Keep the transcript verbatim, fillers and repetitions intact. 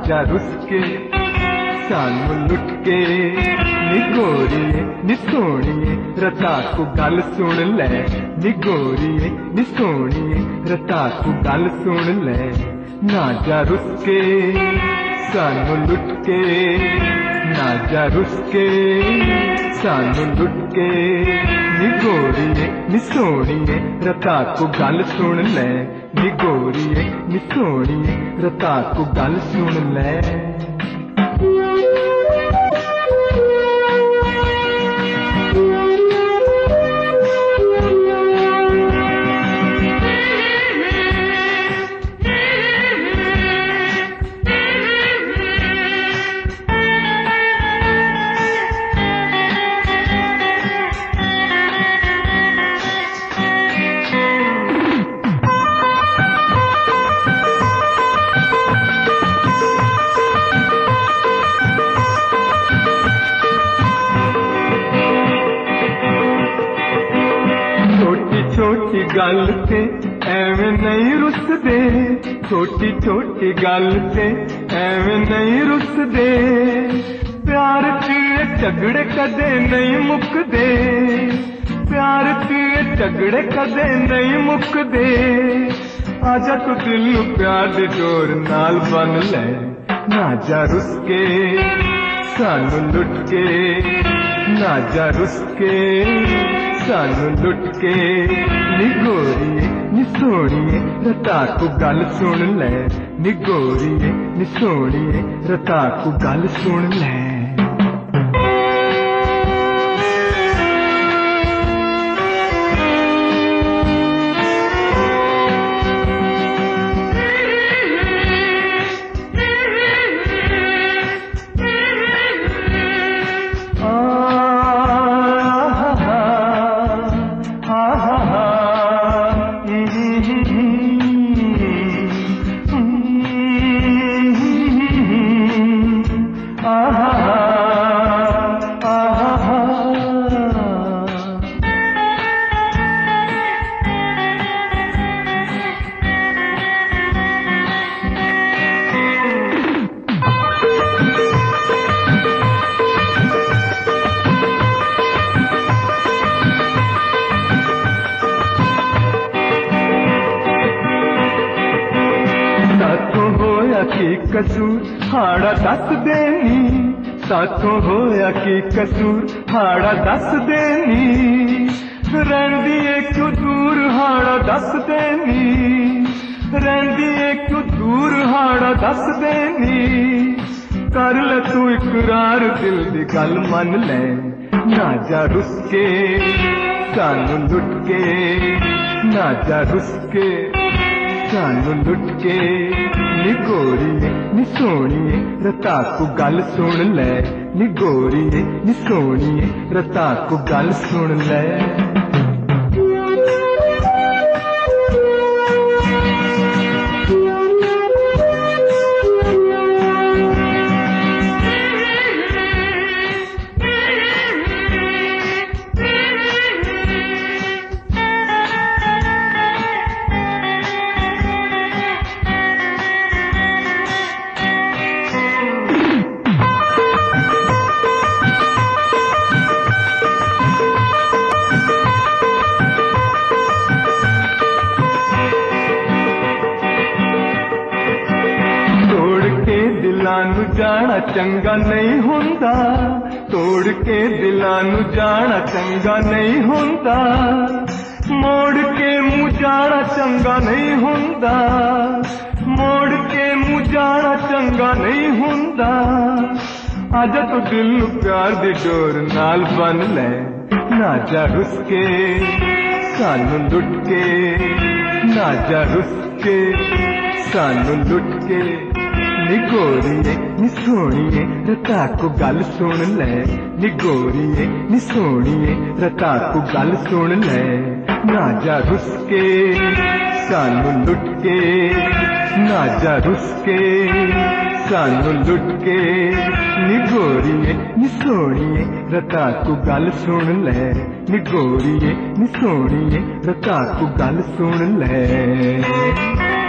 जा रुस के सानू लुट के नी गोरीए नी सोहणीए रता को गल सुन ले नी गोरीए नी सोहणीए रता को गल सुन ले ना जा रुस के सानू लुट के ना जा रुस के सानू लुट के नी गोरीए नी सोहणीए रता को गल सुन ले नी गोरीए नी सोहणीए रता को गल सुन ले। छोटी गल ते एवें नहीं रुसदे छोटी छोटी गल ते एवें नहीं रुसदे प्यार च झगड़े कदे नहीं मुकदे प्यार च झगड़े कदे नहीं मुकदे आजा तू दिल नू प्यार दे डोर नाल बन ले ना जा रुस के सानू लुट के ना जा रुस के सानू लुट के नी गोरीए नी सोहणीए रता को गल सुन ले नी गोरीए नी सोहणीए रता को गल सुन ले। की कसूर हाड़ा दस देनी साथों होया की कसूर हाड़ा दस देनी रैंदी क्यों दूर हाड़ा दस देनी रैंदी क्यों दूर हाड़ा दस देनी कर ले तू इकरार दिल दी गल मन ले ना जा रुस के सानू लुट के ना जा रुस के सानू लुट के नी गोरीए नी सोहणीए रता को गल सुन ले नी गोरीए नी सोहणीए रता को गल सुन ले। दिलानू जाना चंगा नहीं हुंदा तोड़ के दिलानू जाना चंगा नहीं हुंदा मोड़ के मुँह जाना चंगा नहीं हुंदा मोड़ के मुँह जाना चंगा नहीं हुंदा आजा तो दिल नू प्यार दे डोर नाल बन ले ना जा रुस के सानू लुट के ना जा रुस के सानू लुट के नी गोरीए नी सोहणीए रता को गल सुन ले नी गोरीए नी सोहणीए रता को गल सुन ले ना जा रुस के सानू लुट के ना जा रुस के सानू लुट के नी गोरीए नी सोहणीए रता को गल सुन ले नी गोरीए नी सोहणीए रता को गल सुन ले।